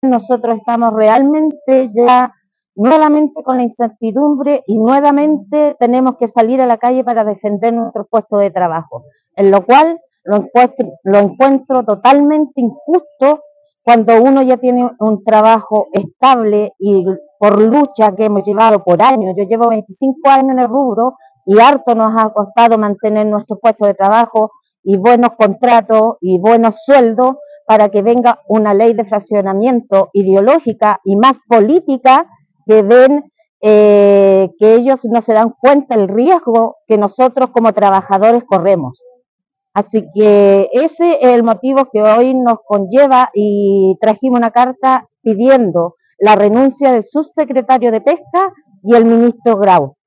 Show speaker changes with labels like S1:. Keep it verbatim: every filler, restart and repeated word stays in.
S1: nosotros estamos realmente ya nuevamente con la incertidumbre y nuevamente tenemos que salir a la calle para defender nuestros puestos de trabajo, en lo cual lo encuentro, lo encuentro totalmente injusto cuando uno ya tiene un trabajo estable y por lucha que hemos llevado por años. Yo llevo veinticinco años en el rubro y harto nos ha costado mantener nuestros puestos de trabajo y buenos contratos y buenos sueldos para que venga una ley de fraccionamiento ideológica y más política que ven eh, que ellos no se dan cuenta el riesgo que nosotros como trabajadores corremos. Así que ese es el motivo que hoy nos conlleva y trajimos una carta pidiendo la renuncia del subsecretario de Pesca y el ministro Grau.